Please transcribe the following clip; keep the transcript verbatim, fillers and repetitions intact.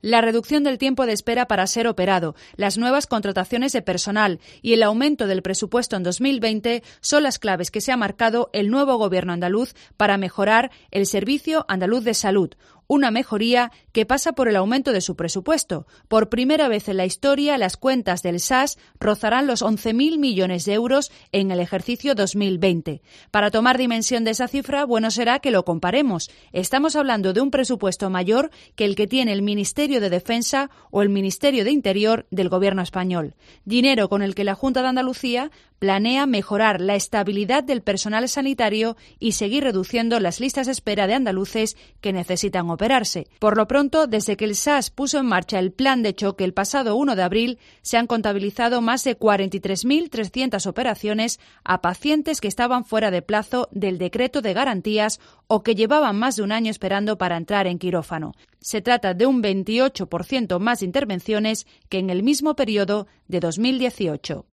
La reducción del tiempo de espera para ser operado, las nuevas contrataciones de personal y el aumento del presupuesto en dos mil veinte son las claves que se ha marcado el nuevo Gobierno andaluz para mejorar el Servicio Andaluz de Salud. Una mejoría que pasa por el aumento de su presupuesto. Por primera vez en la historia, las cuentas del S A S rozarán los once mil millones de euros en el ejercicio dos mil veinte. Para tomar dimensión de esa cifra, bueno será que lo comparemos. Estamos hablando de un presupuesto mayor que el que tiene el Ministerio de Defensa o el Ministerio de Interior del Gobierno español. Dinero con el que la Junta de Andalucía planea mejorar la estabilidad del personal sanitario y seguir reduciendo las listas de espera de andaluces que necesitan operarse. Por lo pronto, desde que el S A S puso en marcha el plan de choque el pasado uno de abril, se han contabilizado más de cuarenta y tres mil trescientas operaciones a pacientes que estaban fuera de plazo del decreto de garantías o que llevaban más de un año esperando para entrar en quirófano. Se trata de un veintiocho por ciento más de intervenciones que en el mismo periodo de dos mil dieciocho.